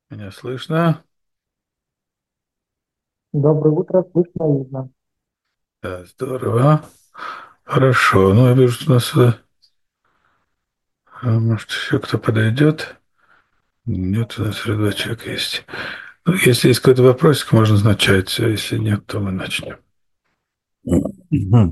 Меня слышно? Доброе утро, слышно и видно. Да, здорово. Хорошо. Ну, я вижу, что у нас, может, еще кто подойдет. Нет, у нас всего два человека есть. Ну, если есть какой-то вопросик, можно начать. А если нет, то мы начнем. Мгм.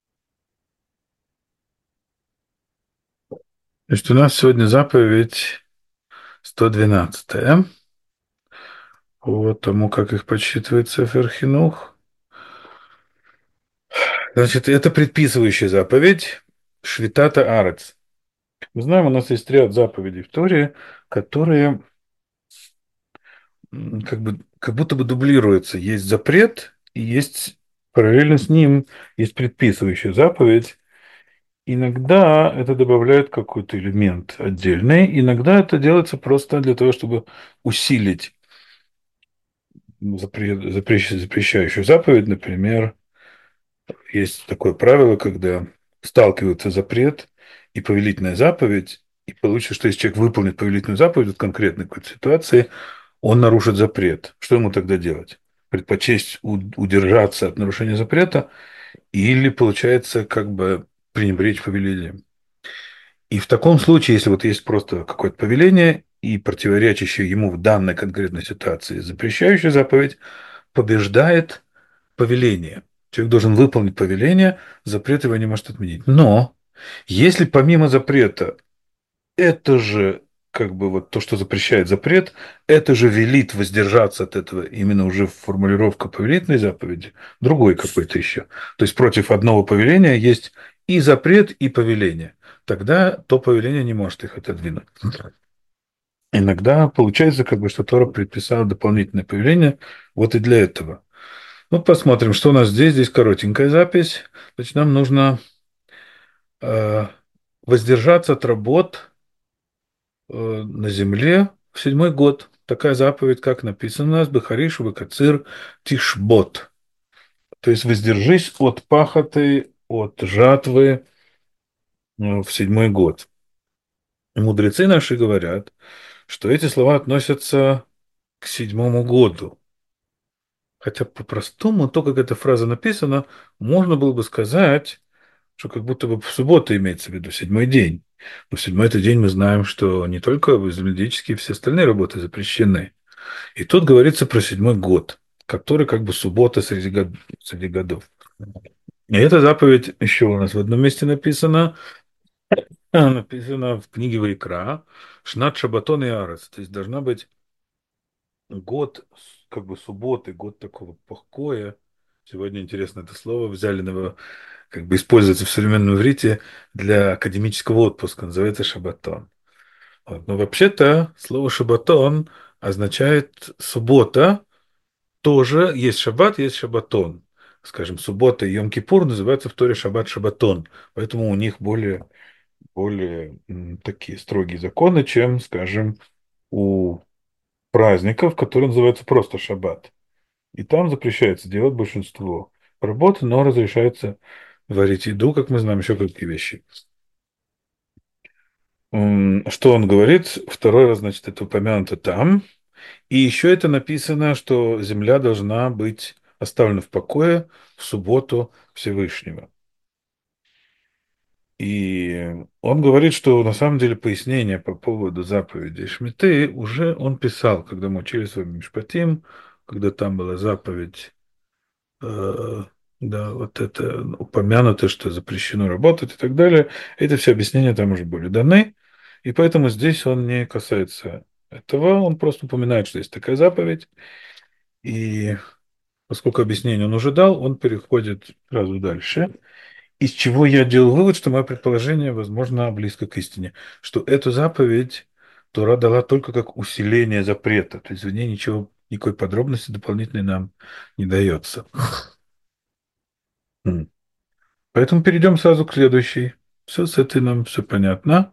Значит, у нас сегодня заповедь 112 по тому, как их подсчитывает Сефер Хинух. Значит, это предписывающая заповедь Швитата Арец. Мы знаем, у нас есть ряд заповедей в Торе, которые как будто бы дублируется. Есть запрет, и есть параллельно с ним есть предписывающая заповедь. Иногда это добавляет какой-то элемент отдельный, иногда это делается просто для того, чтобы усилить запрещающую заповедь. Например, есть такое правило, когда сталкиваются запрет и повелительная заповедь, и получится, что если человек выполнит повелительную заповедь в конкретной какой-то ситуации, он нарушит запрет. Что ему тогда делать? Предпочесть удержаться от нарушения запрета или, получается, как бы пренебречь повелением? И в таком случае, если вот есть просто какое-то повеление и противоречащее ему в данной конкретной ситуации запрещающая заповедь, побеждает повеление. Человек должен выполнить повеление, запрет его не может отменить. Но если помимо запрета это же как бы вот то, что запрещает запрет, это же велит воздержаться от этого именно уже формулировка повелительной заповеди, другой какой-то еще. То есть против одного повеления есть и запрет, и повеление. Тогда то повеление не может их отодвинуть. Иногда получается, как бы, что Тора предписала дополнительное повеление вот и для этого. Ну, посмотрим, что у нас здесь. Здесь коротенькая запись. Значит, нам нужно э, воздержаться от работ на земле в седьмой год. Такая заповедь, как написано у нас, Бехариш, Векацир, Тишбот. То есть воздержись от пахоты, от жатвы в седьмой год. И мудрецы наши говорят, что эти слова относятся к седьмому году. Хотя по-простому, то, как эта фраза написана, можно было бы сказать, что как будто бы в субботу имеется в виду седьмой день. Но в седьмой это день мы знаем, что не только земледельческие, все остальные работы запрещены. И тут говорится про седьмой год, который как бы суббота среди годов. И эта заповедь еще у нас в одном месте написана. Написано в книге Вайкра «Шнат Шабатон и Арес». То есть должна быть год как бы субботы, год такого покоя. Сегодня, интересно, это слово взяли на его, как бы используется в современном иврите для академического отпуска, называется шабатон. Вот. Но вообще-то слово шабатон означает суббота. Тоже есть шаббат, есть шабатон. Скажем, суббота и Йом-Кипур называются в Торе шаббат шабатон. Поэтому у них более такие строгие законы, чем, скажем, у праздников, которые называются просто шаббат. И там запрещается делать большинство работы, но разрешается варить еду, как мы знаем, еще какие вещи. Что он говорит? Второй раз, значит, это упомянуто там. И еще это написано, что земля должна быть оставлена в покое в субботу Всевышнего. И он говорит, что на самом деле пояснение по поводу заповеди Шмиты уже он писал, когда мы учили с вами Мишпатим, когда там была заповедь, э, да, вот это упомянуто, что запрещено работать и так далее. Эти все объяснения там уже были даны, и поэтому здесь он не касается этого, он просто упоминает, что есть такая заповедь, и поскольку объяснение он уже дал, он переходит сразу дальше. Из чего я делал вывод, что мое предположение, возможно, близко к истине, что эту заповедь Тора дала только как усиление запрета, то есть в ней ничего, никакой подробности дополнительной нам не дается. М. Поэтому перейдем сразу к следующей. Все с этой нам все понятно.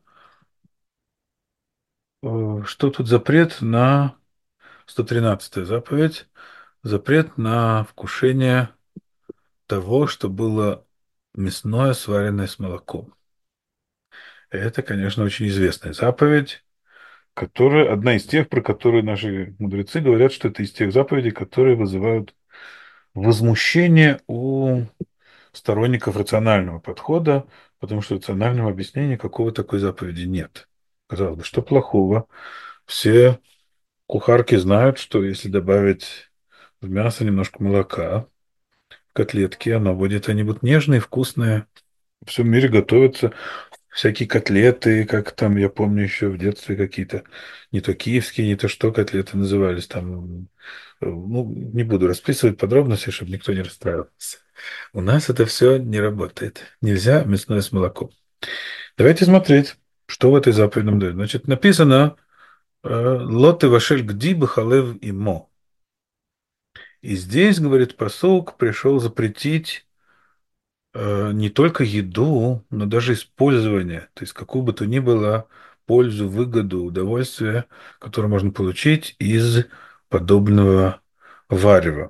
Что тут запрет на 113-я заповедь? Запрет на вкушение того, что было мясное, сваренное с молоком. Это, конечно, очень известная заповедь. которая одна из тех, про которые наши мудрецы говорят, что это из тех заповедей, которые вызывают возмущение у сторонников рационального подхода, потому что в рациональном объяснении какого такой заповеди нет. Казалось бы, что плохого? Все кухарки знают, что если добавить в мясо немножко молока, в котлетки, оно будет, они будут нежные, вкусные. В всем мире готовятся всякие котлеты, как там, я помню еще в детстве какие-то, не то киевские, не то что котлеты назывались там. Ну, не буду расписывать подробности, чтобы никто не расстраивался. У нас это все не работает. Нельзя мясное с молоком. Давайте смотреть, что в этой заповеди нам дает. Значит, написано «Лот и вашель гди бахалев имо». И здесь, говорит посук, пришел запретить не только еду, но даже использование, то есть какую бы то ни было пользу, выгоду, удовольствие, которое можно получить из подобного варева.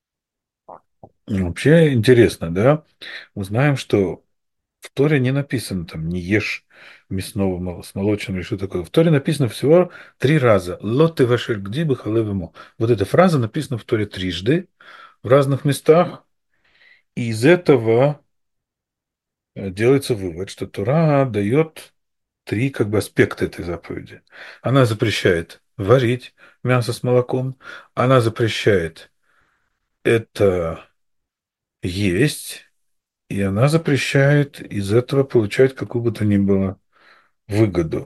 Вообще интересно, да? Мы знаем, что в Торе не написано там «не ешь мясного с молочным» или что такое. В Торе написано всего 3 раза. «Лот и вашель гди бахалев». Вот эта фраза написана в Торе трижды в разных местах. И из этого делается вывод, что Тора дает 3 как бы аспекта этой заповеди. Она запрещает варить мясо с молоком, она запрещает это есть, и она запрещает из этого получать какую бы то ни было выгоду.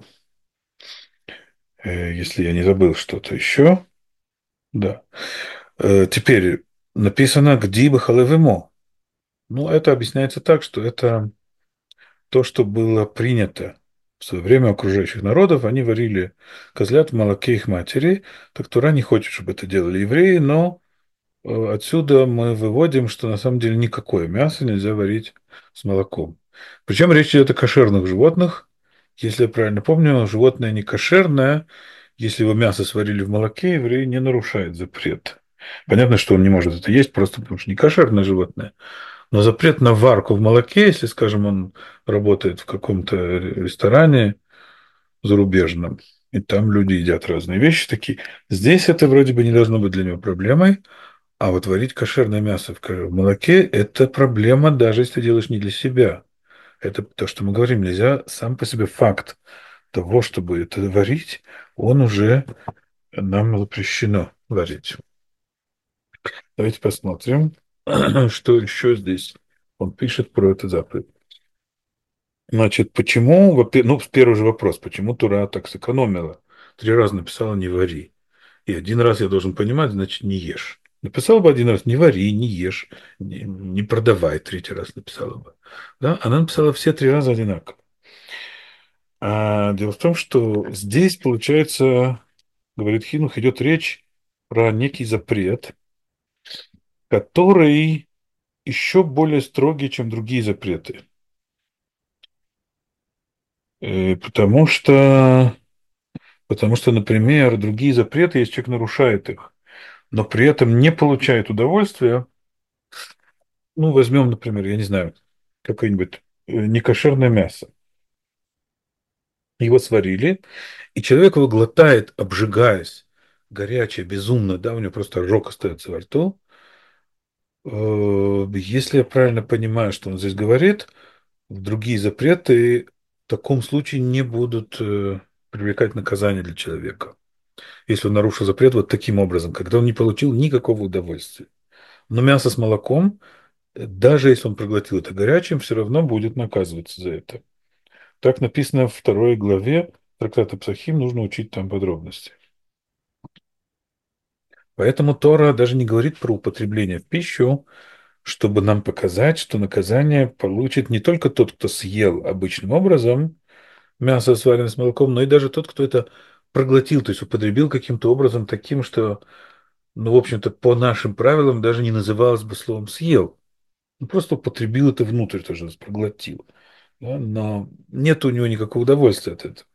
Если я не забыл что-то еще. Да. Теперь написано «Гди бахалевимо». Ну, это объясняется так, что это то, что было принято в свое время у окружающих народов. Они варили козлят в молоке их матери. Так Тура не хочет, чтобы это делали евреи, но отсюда мы выводим, что на самом деле никакое мясо нельзя варить с молоком. Причем речь идет о кошерных животных. Если я правильно помню, животное не кошерное. Если его мясо сварили в молоке, еврей не нарушает запрет. Понятно, что он не может это есть, просто потому что не кошерное животное. Но запрет на варку в молоке, если, скажем, он работает в каком-то ресторане зарубежном, и там люди едят разные вещи такие, здесь это вроде бы не должно быть для него проблемой, а вот варить кошерное мясо в молоке – это проблема, даже если ты делаешь не для себя. Это то, что мы говорим, нельзя сам по себе факт того, чтобы это варить, он уже нам запрещено варить. Давайте посмотрим, что еще здесь он пишет про эту заповедь. Значит, почему, ну, первый же вопрос, почему Тура так сэкономила? 3 раза написала «не вари». И один раз я должен понимать, значит, не ешь. Написала бы один раз «не вари», «не ешь», не продавай», третий раз написала бы. Да? Она написала все 3 раза одинаково. А дело в том, что здесь, получается, говорит Хинух, идет речь про некий запрет, который еще более строгий, чем другие запреты. Потому что например, другие запреты, если человек нарушает их, но при этом не получает удовольствия, ну, возьмем, например, я не знаю, какое-нибудь некошерное мясо. Его сварили, и человек его глотает, обжигаясь, горячее, безумно, да, у него просто ожог остается во рту. Если я правильно понимаю, что он здесь говорит, другие запреты в таком случае не будут привлекать наказание для человека, если он нарушил запрет вот таким образом, когда он не получил никакого удовольствия. Но мясо с молоком, даже если он проглотил это горячим, все равно будет наказываться за это. Так написано в 2 главе трактата Псахим, нужно учить там подробности. Поэтому Тора даже не говорит про употребление в пищу, чтобы нам показать, что наказание получит не только тот, кто съел обычным образом мясо, сваренное с молоком, но и даже тот, кто это проглотил, то есть употребил каким-то образом таким, что, ну, в общем-то, по нашим правилам даже не называлось бы словом «съел». Он просто употребил это внутрь, тоже проглотил. Да? Но нет у него никакого удовольствия от этого.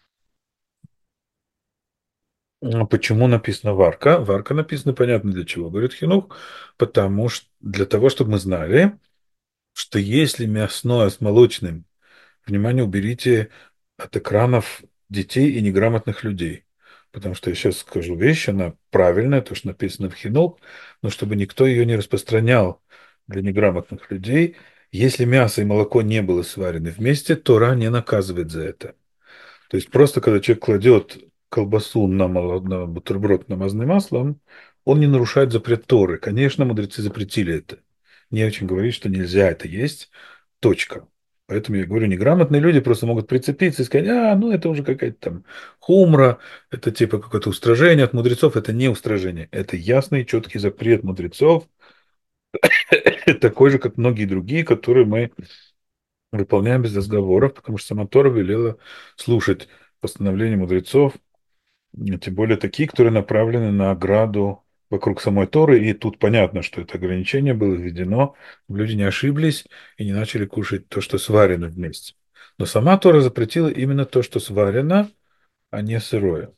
А почему написано варка? Варка написано понятно для чего, говорит Хинух, потому что для того, чтобы мы знали, что если мясное с молочным, внимание, уберите от экранов детей и неграмотных людей. Потому что я сейчас скажу вещь, она правильная, то, что написано в Хинук, но чтобы никто ее не распространял для неграмотных людей, если мясо и молоко не было сварены вместе, Тора не наказывает за это. То есть просто когда человек кладет колбасу на бутерброд, намазанный маслом, он не нарушает запрет Торы. Конечно, мудрецы запретили это. Не очень говорить, что нельзя это есть. Точка. Поэтому я говорю, неграмотные люди просто могут прицепиться и сказать, ну это уже какая-то там хумра, это типа какое-то устражение от мудрецов. Это не устражение. Это ясный, четкий запрет мудрецов, такой же, как многие другие, которые мы выполняем без разговоров, потому что сама Тора велела слушать постановления мудрецов, тем более такие, которые направлены на ограду вокруг самой Торы. И тут понятно, что это ограничение было введено, чтобы люди не ошиблись и не начали кушать то, что сварено вместе. Но сама Тора запретила именно то, что сварено, а не сырое.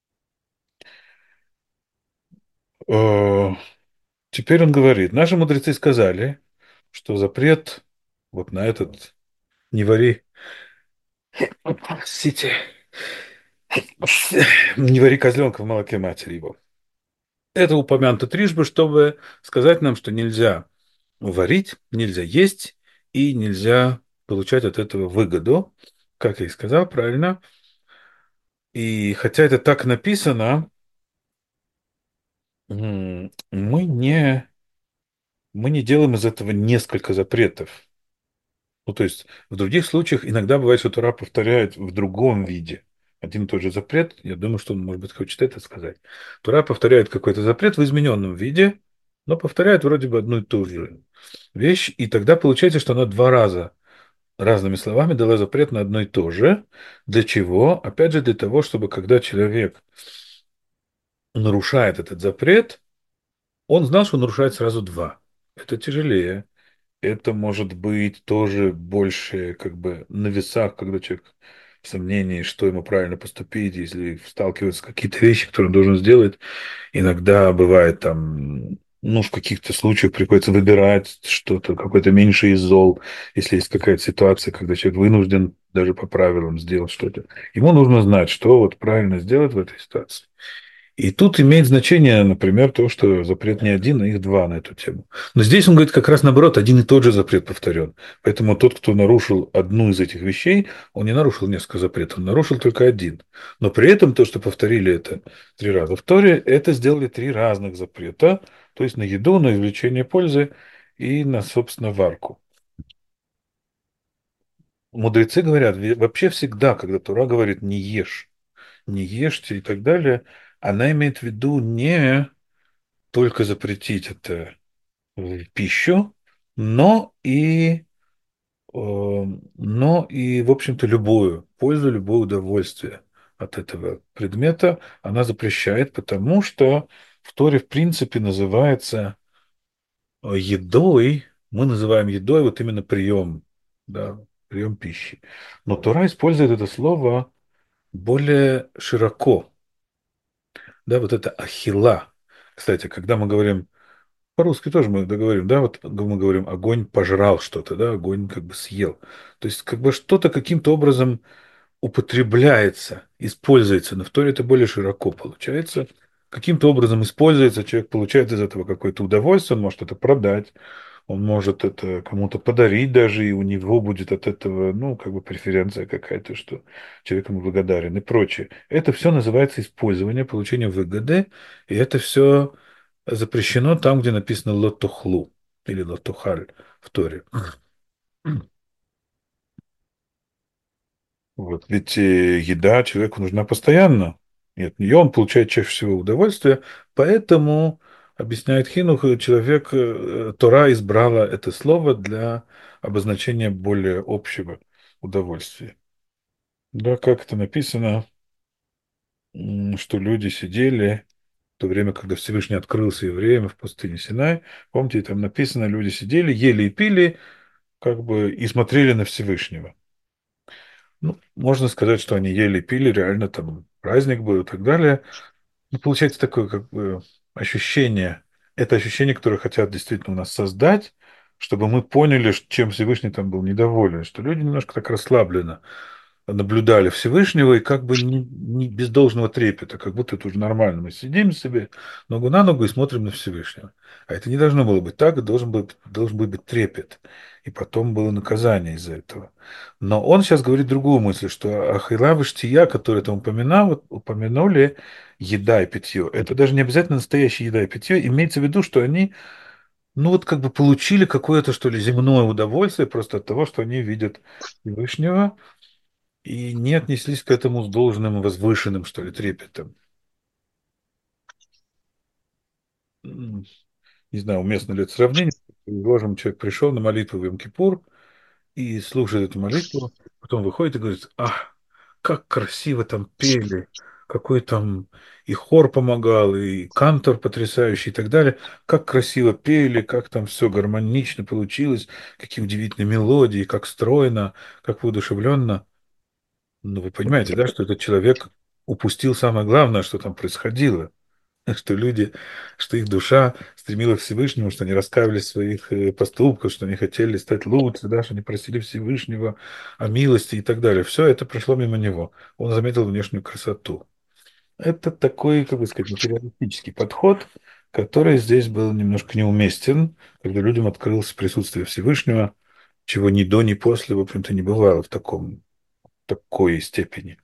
Э, Теперь он говорит, наши мудрецы сказали, что запрет вот на этот не вари, простите, не вари козленка в молоке матери его. Это упомянуто трижды, чтобы сказать нам, что нельзя варить, нельзя есть и нельзя получать от этого выгоду, как я и сказал правильно. И хотя это так написано, мы не делаем из этого несколько запретов. Ну, то есть в других случаях иногда бывает, что Тора повторяет в другом виде один и тот же запрет. Я думаю, что он, может быть, хочет это сказать. Тора повторяет какой-то запрет в измененном виде, но повторяет вроде бы одну и ту же вещь, и тогда получается, что она два раза разными словами дала запрет на одно и то же. Для чего? Опять же, для того, чтобы когда человек нарушает этот запрет, он знал, что нарушает сразу два. Это тяжелее. Это может быть тоже больше как бы на весах, когда человек в сомнении, что ему правильно поступить, если сталкиваются с какие-то вещи, которые он должен сделать. Иногда бывает там, в каких-то случаях приходится выбирать что-то, какое-то меньше из зол, если есть какая-то ситуация, когда человек вынужден даже по правилам сделать что-то. Ему нужно знать, что вот правильно сделать в этой ситуации. И тут имеет значение, например, то, что запрет не один, а их два на эту тему. Но здесь он говорит как раз наоборот, один и тот же запрет повторен. Поэтому тот, кто нарушил одну из этих вещей, он не нарушил несколько запретов, он нарушил только один. Но при этом то, что повторили это три раза в Торе, это сделали три разных запрета, то есть на еду, на извлечение пользы и на, собственно, варку. Мудрецы говорят, вообще всегда, когда Тора говорит «не ешь», «не ешьте» и так далее, она имеет в виду не только запретить это в пищу, но и, в общем-то, любую пользу, любое удовольствие от этого предмета она запрещает, потому что в Торе, в принципе, называется едой, мы называем едой вот именно прием, да, прием пищи. Но Тора использует это слово более широко, да, вот это ахила. Кстати, когда мы говорим по-русски тоже мы договорим, да, вот мы говорим, огонь пожрал что-то, да, огонь как бы съел. То есть как бы что-то каким-то образом употребляется, используется, но в Торе это более широко получается. Каким-то образом используется, человек получает из этого какое-то удовольствие, он может это продать, он может это кому-то подарить даже, и у него будет от этого, как бы преференция какая-то, что человек ему благодарен и прочее. Это все называется использование, получение выгоды, и это все запрещено там, где написано лотохлу или лотохаль в Торе. Вот. Ведь еда человеку нужна постоянно, и от нее он получает чаще всего удовольствие, поэтому, объясняет Хинух, Тора избрала это слово для обозначения более общего удовольствия. Да, как это написано, что люди сидели в то время, когда Всевышний открылся евреям в пустыне Синай. Помните, там написано, люди сидели, ели и пили, как бы, и смотрели на Всевышнего. Можно сказать, что они ели и пили, реально там праздник был и так далее. Получается такое как бы ощущение, это ощущение, которое хотят действительно у нас создать, чтобы мы поняли, чем Всевышний там был недоволен, что люди немножко так расслабленно. наблюдали Всевышнего и как бы не без должного трепета, как будто это уже нормально. Мы сидим себе ногу на ногу и смотрим на Всевышнего. А это не должно было быть так, должен был быть трепет. И потом было наказание из-за этого. Но он сейчас говорит другую мысль, что ахила и штия, которые там упомянули, еда и питье, это даже не обязательно настоящая еда и питье. Имеется в виду, что они, ну вот как бы получили какое-то, что ли, земное удовольствие просто от того, что они видят Всевышнего, и не отнеслись к этому с должным возвышенным, что ли, трепетом. М, Не знаю, уместно ли это сравнение. Предположим, человек пришел на молитву в Йом-Кипур и слушает эту молитву, потом выходит и говорит: ах, как красиво там пели, какой там и хор помогал, и кантор потрясающий и так далее. Как красиво пели, как там все гармонично получилось, какие удивительные мелодии, как стройно, как воодушевленно. Ну, вы понимаете, да, что этот человек упустил самое главное, что там происходило, что люди, что их душа стремилась к Всевышнему, что они раскаивались в своих поступках, что они хотели стать лучше, да, что они просили Всевышнего о милости и так далее. Все это прошло мимо него. Он заметил внешнюю красоту. Это такой, как бы сказать, материалистический подход, который здесь был немножко неуместен, когда людям открылось присутствие Всевышнего, чего ни до, ни после, в общем-то, не бывало в такой степени.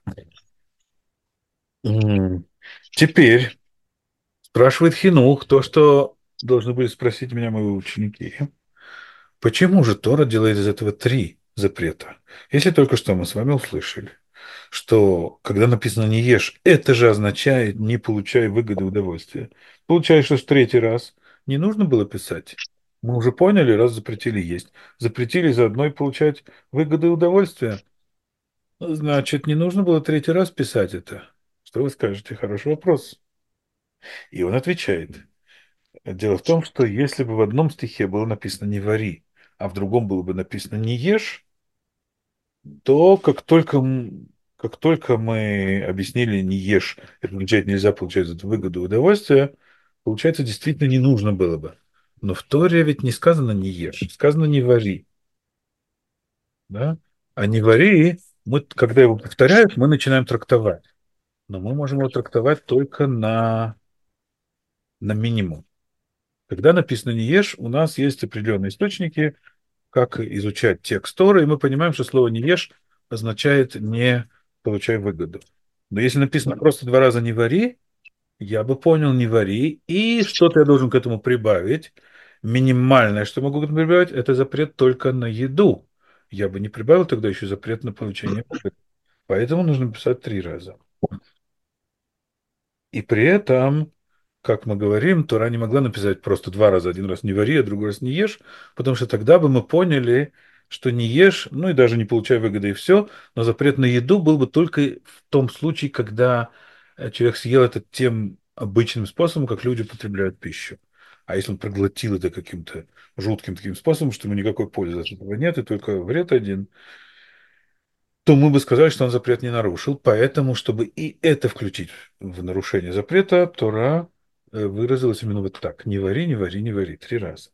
М. Теперь спрашивает Хинух то, что должны были спросить меня мои ученики. Почему же Тора делает из этого три запрета? Если только что мы с вами услышали, что когда написано «не ешь», это же означает «не получай выгоды и удовольствия». Получается, что в третий раз не нужно было писать. Мы уже поняли, раз запретили есть. Запретили заодно и получать выгоды и удовольствия. Значит, не нужно было третий раз писать это. Что вы скажете? Хороший вопрос. И он отвечает. Дело в том, что если бы в одном стихе было написано «не вари», а в другом было бы написано «не ешь», то как только мы объяснили «не ешь», это означает нельзя получать за это выгоду и удовольствие, получается, действительно не нужно было бы. Но в Торе ведь не сказано «не ешь», сказано «не вари». Да? А «не вари», мы, когда его повторяют, мы начинаем трактовать. Но мы можем его трактовать только на минимум. Когда написано «не ешь», у нас есть определенные источники, как изучать текст Торы, и мы понимаем, что слово «не ешь» означает «не получай выгоду». Но если написано просто два раза «не вари», я бы понял «не вари», и что-то я должен к этому прибавить. Минимальное, что могу к этому прибавить, это запрет только на еду. Я бы не прибавил тогда еще запрет на получение выгоды. Поэтому нужно писать три раза. И при этом, как мы говорим, Тора не могла написать просто два раза. Один раз не вари, а другой раз не ешь, потому что тогда бы мы поняли, что не ешь, ну и даже не получай выгоды и все, но запрет на еду был бы только в том случае, когда человек съел это тем обычным способом, как люди потребляют пищу. А если он проглотил это каким-то жутким таким способом, что ему никакой пользы от этого нет, и только вред один, то мы бы сказали, что он запрет не нарушил. Поэтому, чтобы и это включить в нарушение запрета, Тора выразилась именно вот так. Не вари, не вари, не вари. Три раза.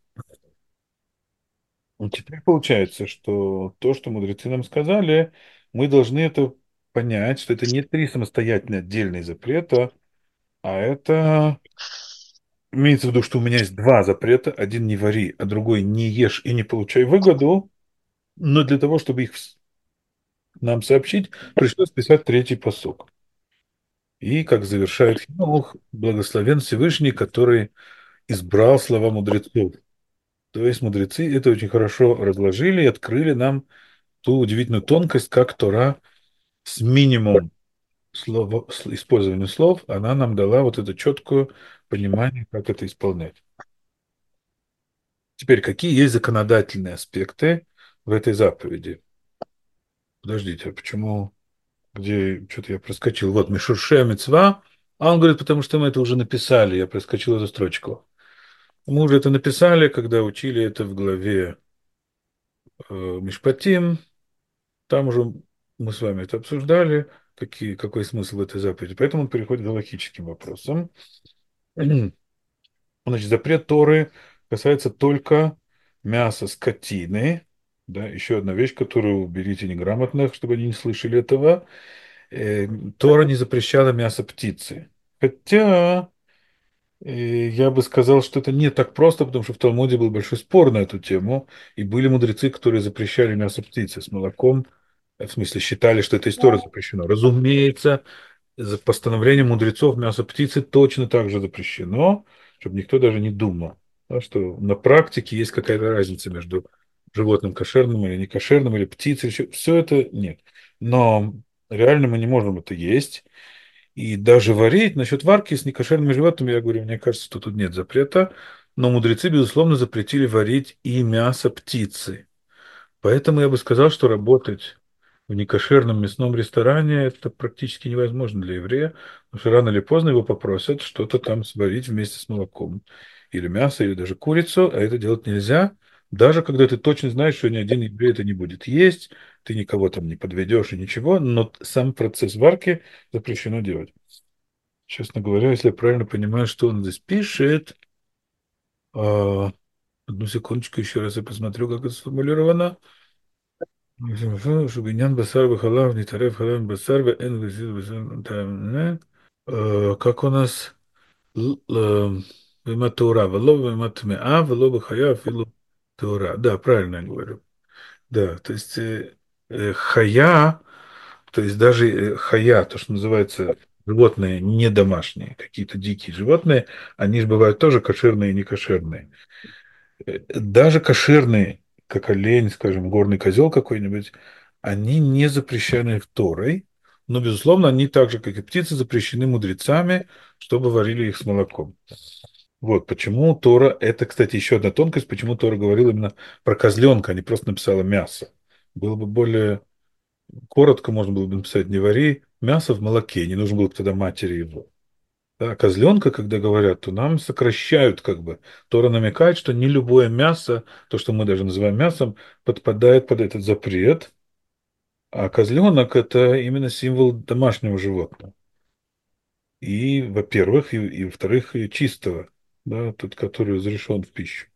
Ну, теперь получается, что то, что мудрецы нам сказали, мы должны это понять, что это не три самостоятельные отдельные запрета, а это имеется в виду, что у меня есть два запрета. Один не вари, а другой не ешь и не получай выгоду. Но для того, чтобы их нам сообщить, пришлось писать третий пасук. И, как завершает Хинох, благословен Всевышний, который избрал слова мудрецов. То есть мудрецы это очень хорошо разложили и открыли нам ту удивительную тонкость, как Тора с минимум использования слов, она нам дала вот это четкое понимание, как это исполнять. Теперь, какие есть законодательные аспекты в этой заповеди? Подождите, а почему, где, что-то я проскочил. Вот, Мишурше Мицва, а он говорит, потому что мы это уже написали, я проскочил эту строчку. Мы уже это написали, когда учили это в главе Мишпатим. Там уже мы с вами это обсуждали, какой смысл этой заповеди. Поэтому он переходит к галактическим вопросам. Значит, запрет Торы касается только мяса скотины, Да, еще одна вещь, которую уберите неграмотных, чтобы они не слышали этого. Э, Тора не запрещала мясо птицы. Хотя я бы сказал, что это не так просто, потому что в Талмуде был большой спор на эту тему, и были мудрецы, которые запрещали мясо птицы с молоком, в смысле считали, что это история запрещено. Разумеется, за постановлением мудрецов мясо птицы точно так же запрещено, чтобы никто даже не думал, да, что на практике есть какая-то разница между животным кошерным или некошерным, или птицей, все это нет. Но реально мы не можем это есть. И даже варить, насчет варки с некошерными животными, я говорю, мне кажется, что тут нет запрета, но мудрецы, безусловно, запретили варить и мясо птицы. Поэтому я бы сказал, что работать в некошерном мясном ресторане это практически невозможно для еврея, потому что рано или поздно его попросят что-то там сварить вместе с молоком. Или мясо, или даже курицу, а это делать нельзя, даже когда ты точно знаешь, что ни один еврей это не будет есть, ты никого там не подведешь и ничего, но сам процесс варки запрещено делать. Честно говоря, если я правильно понимаю, что он здесь пишет, а, одну секундочку, еще раз я посмотрю, как это сформулировано. Шубинян басар бахалав, нитарев халав басар, эн визит басар, там, не? Как у нас? Вима Тора, вело вима тмеа, вело бахая, филу Тора. Да, правильно я говорю. Да, то есть хая, то есть даже хая, то, что называется животные не домашние, какие-то дикие животные, они же бывают тоже кошерные и некошерные. Даже кошерные, как олень, скажем, горный козел какой-нибудь, они не запрещены в Торой, но, безусловно, они так же, как и птицы, запрещены мудрецами, чтобы варили их с молоком. Вот почему Тора, это, кстати, еще одна тонкость, почему Тора говорила именно про козленка, а не просто написала мясо. Было бы более коротко, можно было бы написать не вари мясо в молоке, не нужно было бы тогда матери его. Да, козленка, когда говорят, то нам сокращают как бы. Тора намекает, что не любое мясо, то, что мы даже называем мясом, подпадает под этот запрет, а козленок– это именно символ домашнего животного. И, во-первых, и во-вторых, и чистого, да, тот, который разрешен в пищу.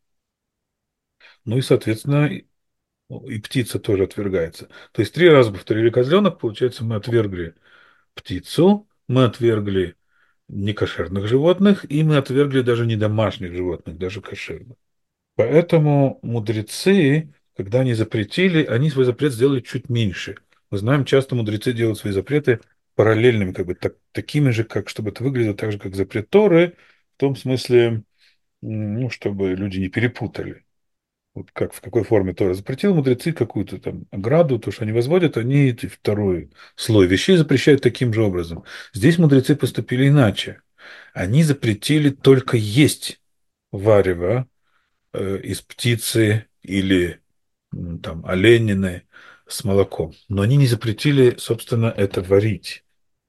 Ну и, соответственно, и птица тоже отвергается. То есть три раза повторили козленок, получается, мы отвергли птицу, мы отвергли некошерных животных, и мы отвергли даже не домашних животных, даже кошерных. Поэтому мудрецы, когда они запретили, они свой запрет сделали чуть меньше. Мы знаем, часто мудрецы делают свои запреты параллельными, как бы такими же, как чтобы это выглядело так же, как запрет Торы, в том смысле, ну, чтобы люди не перепутали. Вот как в какой форме Тора запретил мудрецы какую-то там ограду, то, что они возводят, они второй слой вещей запрещают таким же образом. Здесь мудрецы поступили иначе. Они запретили только есть варево из птицы или там оленины с молоком. Но они не запретили, собственно, это варить.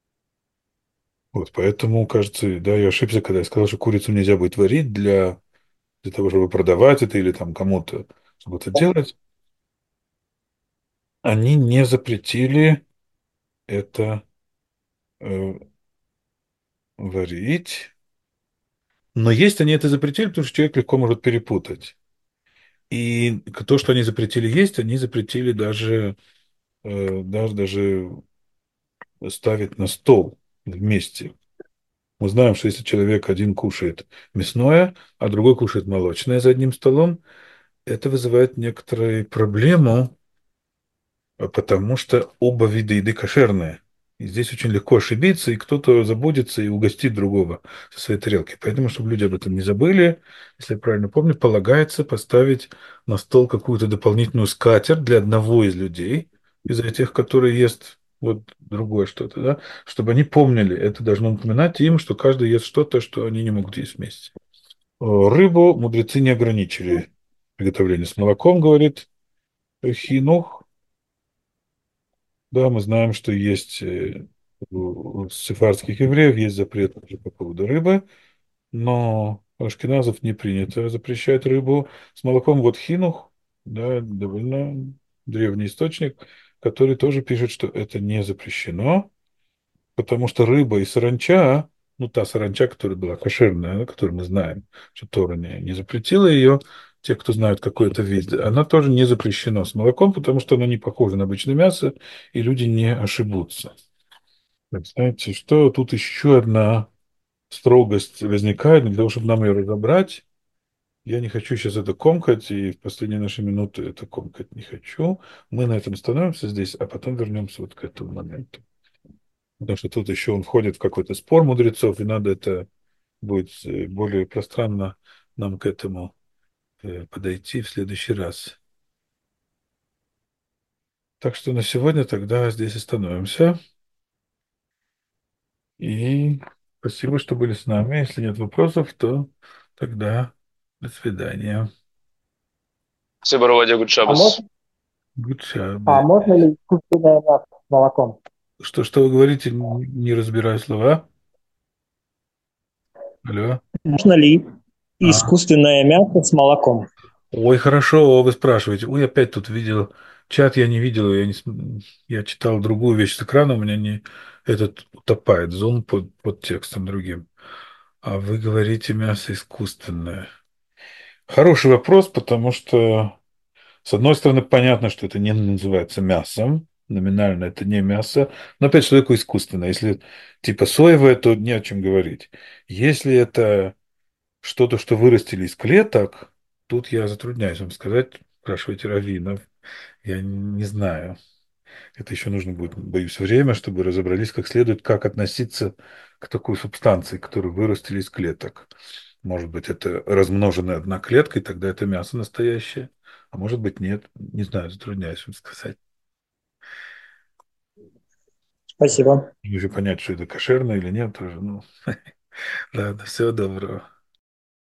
Вот, поэтому, кажется, да, я ошибся, когда я сказал, что курицу нельзя будет варить для того, чтобы продавать это или там кому-то, чтобы это делать. Они не запретили это э, варить. Но есть они это запретили, потому что человек легко может перепутать. И то, что они запретили есть, они запретили даже ставить на стол вместе. Мы знаем, что если человек один кушает мясное, а другой кушает молочное за одним столом, это вызывает некоторую проблему, потому что оба вида еды кошерные. И здесь очень легко ошибиться, и кто-то забудется и угостит другого со своей тарелки. Поэтому, чтобы люди об этом не забыли, если я правильно помню, полагается поставить на стол какую-то дополнительную скатерть для одного из людей, из этих, который ест вот другое что-то, да, чтобы они помнили. Это должно напоминать им, что каждый ест что-то, что они не могут есть вместе. Рыбу мудрецы не ограничили приготовление с молоком, говорит Хинух. Да, мы знаем, что есть у сефардских евреев есть запрет тоже по поводу рыбы, но у ашкеназов не принято запрещать рыбу с молоком. Вот хинух, да, довольно древний источник, который тоже пишет, что это не запрещено, потому что рыба и саранча, ну, та саранча, которая была кошерная, да, которую мы знаем, что Тора не запретила ее, те, кто знают какой-то вид, оно тоже не запрещено с молоком, потому что оно не похоже на обычное мясо, и люди не ошибутся. Так, знаете, что тут еще одна строгость возникает, для того, чтобы нам ее разобрать. Я не хочу сейчас это комкать, и в последние наши минуты это комкать не хочу. Мы на этом остановимся здесь, а потом вернемся вот к этому моменту. Потому что тут еще он входит в какой-то спор мудрецов, и надо это будет более пространно нам к этому подойти в следующий раз. Так что на сегодня тогда здесь остановимся. И спасибо, что были с нами. Если нет вопросов, то тогда до свидания. Спасибо, Равадия А Гудшабас. можно, Good job. а можно ли искусственное мясо с молоком? Что вы говорите? Не разбираю слова. Алло. Можно ли А. искусственное мясо с молоком? Ой, хорошо, вы спрашиваете. Ой, опять тут видел. Чат я не видел, я читал другую вещь с экрана, у меня не этот утопает зум под текстом другим. А вы говорите мясо искусственное. Хороший вопрос, потому что, с одной стороны, понятно, что это не называется мясом, номинально это не мясо, но опять что такое искусственное? Если типа соевое, то не о чем говорить. Если это что-то, что вырастили из клеток, тут я затрудняюсь вам сказать, спрашивайте раввинов, я не знаю. Это еще нужно будет, боюсь, время, чтобы разобрались как следует, как относиться к такой субстанции, которую вырастили из клеток. Может быть, это размноженная одна клетка, и тогда это мясо настоящее. А может быть, нет. Не знаю, затрудняюсь вам сказать. Спасибо. Нужно понять, что это кошерно или нет тоже. Ну, ладно, всего доброго.